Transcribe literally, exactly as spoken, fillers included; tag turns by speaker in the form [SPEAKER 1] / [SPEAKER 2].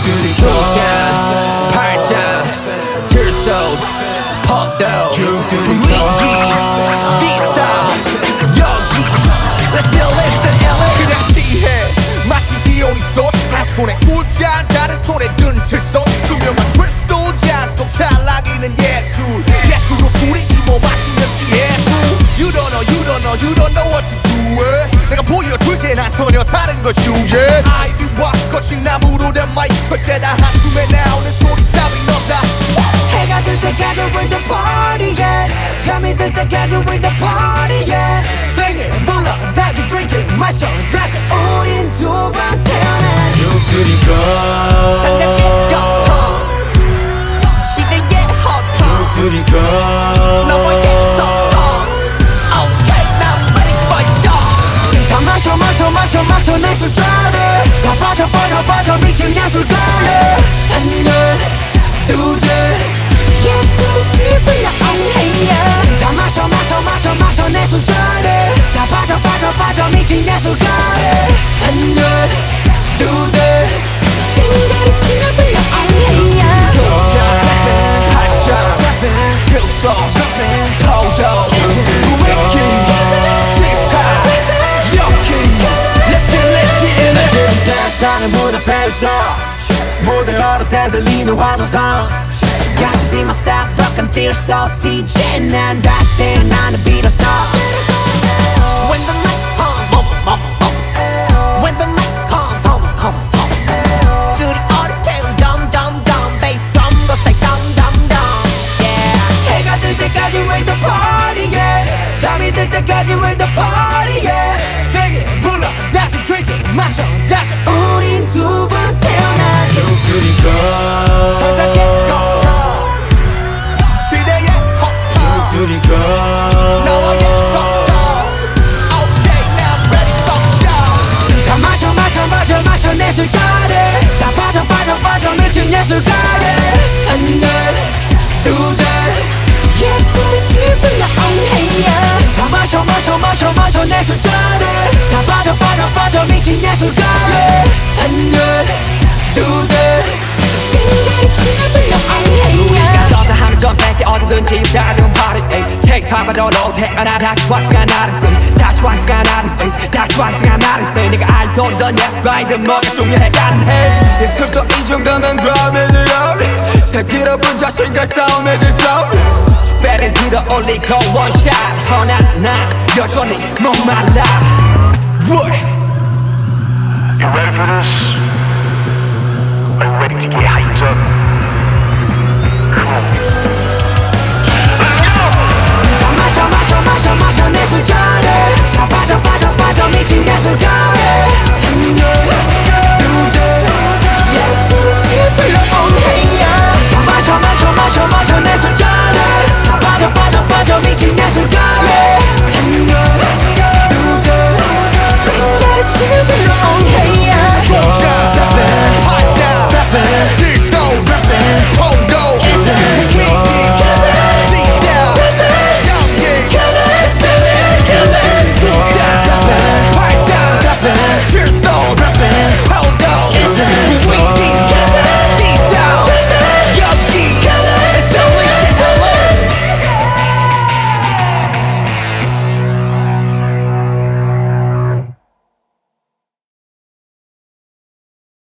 [SPEAKER 1] 소장 팔짱 칠소 퍼도 분위기 디스타 여기 Let's still live the 엘에이
[SPEAKER 2] 그냥 취해 마치 디오니소스 한 손에 술잔 다른 손에 든 칠소 투명한 크리스탈 잔속 찰나기는 예술 예술로 술이 힘어 마시면 예술 You don't know you don't know you don't know what to do it. 내가 보여줄게 난 전혀 다른 걸 주제 아이비와 거친 나무로 된 마이크 절대 다 한숨에 나오는 소리 따윈 없다
[SPEAKER 3] 해가 들 때까지 we're the party yeah 잠이 들 때까지 we're the party yeah
[SPEAKER 2] Sing it
[SPEAKER 3] 불러 다시 drink it 마셔 다시 우린 두 번 태어나
[SPEAKER 1] 죽들이고
[SPEAKER 2] 장작의 거통 시대의 허통
[SPEAKER 1] 죽들이고
[SPEAKER 2] 너와의 소통 Okay now I'm ready for show
[SPEAKER 3] 다 마셔 마셔 마셔 마셔 내 술잔에 다 빠져 빠져 빠져 미친 예술가에 하나 둘셋 예술이 지불러 엉해야 다 마셔 마셔 마셔 마셔 내 술잔에 다 빠져 빠져 빠져 미친 예술가에 하나 둘셋 빙가리 지불러 엉해야
[SPEAKER 1] 소장 팔짱 칠소 퍼도 분위기 디스타 여기 Let's still live the 엘에이
[SPEAKER 4] 세상의 문 앞에서 무대 걸을 때 들리는 환호성
[SPEAKER 3] Got to see my style, rock and feel so 씨제 난 다시 태어나는 비로소
[SPEAKER 2] When the night comes bum bum bum When the night comes come come come 스튜디오를 채운 덤덤덤 Bass drum go say dum dum dum Yeah
[SPEAKER 3] 해가 뜰 때까지 we're the party yeah 잠이 들 때까지 we're the party yeah
[SPEAKER 2] Sing it 불러 다시 drink it 마셔 다시
[SPEAKER 3] 우린 두 번 태어나
[SPEAKER 1] 죽들이고
[SPEAKER 2] 천장의 거쳐 시대의 허통
[SPEAKER 1] 죽들이고
[SPEAKER 2] 너와의 소통 Okay now I'm ready for show
[SPEAKER 3] 다 마셔 마셔 마셔 마셔 내 술잔에 다 빠져 빠져 빠져 미친 예술가에 하나 둘셋 예술이 지불러 엉해야 다 마셔 마셔 마셔 마셔 내 술잔에 다 빠져 빠져 빠져 미친 예술가에 하나 둘셋 빙가리 지불러 엉해야
[SPEAKER 1] 너다 하면 전 세계 어디든지 다른 party Take time but all 태어나 다시 완성한 나를 say 다시 완성한 나를 say 다시 완성한 나를 say 네가 알던 예술가이든 뭐가 중요하지 해 예술도 이 정도면 그럼이지 새끼로분 자신과 싸움해질 싸움 배를 들어 올리고 원샷 허나 난 여전히 목말라 What?
[SPEAKER 5] You ready for this? Are you ready to get hyped up?